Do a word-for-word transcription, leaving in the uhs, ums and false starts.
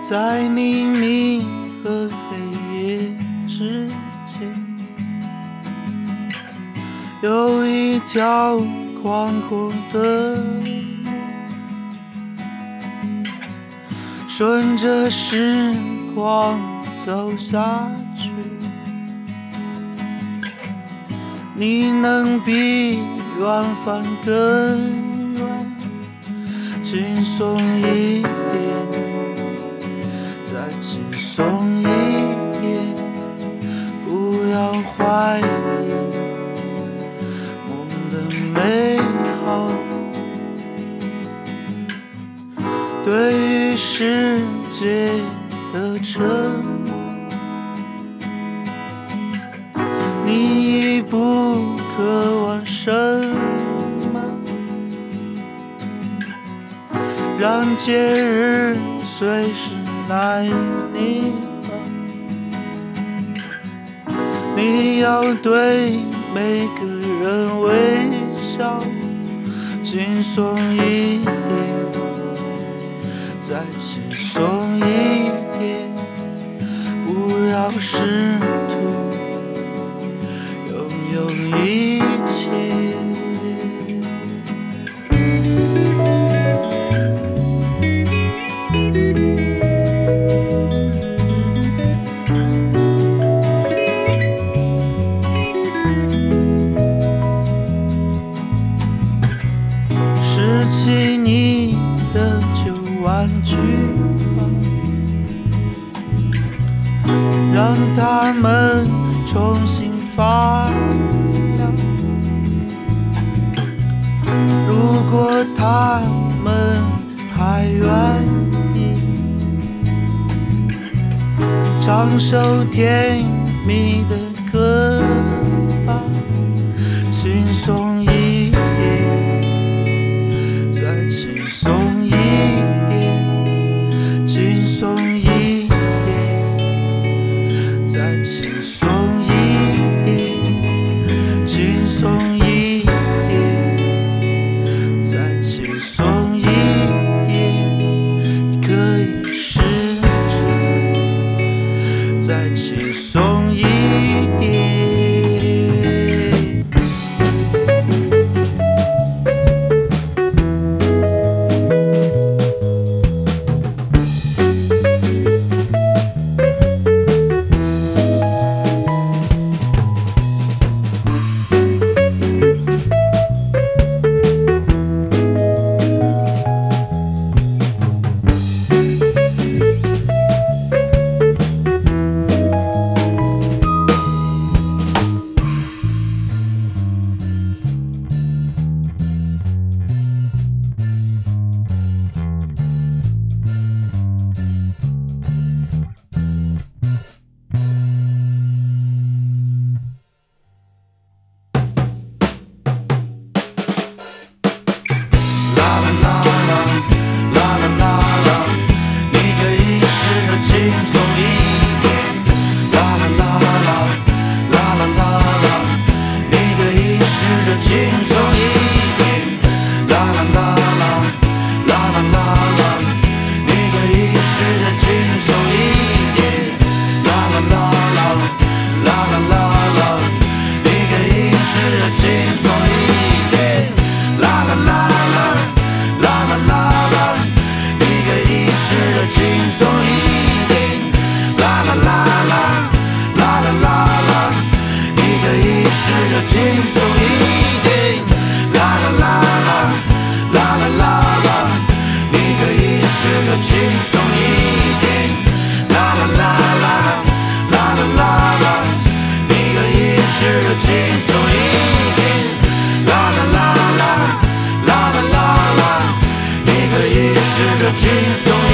在黎明和黑夜之间，有一条宽阔的路，顺着时光走下去，你能比远方更远，轻松一点，再轻松一点，不要怀疑梦的美好。对于世界的沉默，你已不渴望什么，让节日随时来临吧。你要对每个人微笑，轻松一点，再轻松一点，不要试图拥有一切。拾起你的旧玩具吧，让它们重新发亮。如果他们还愿意，唱首甜蜜的歌吧，轻松一点，再轻松一点，轻松一点，再轻松一点，轻松一点，再轻松一点，你可以试着再轻松一点。 轻松。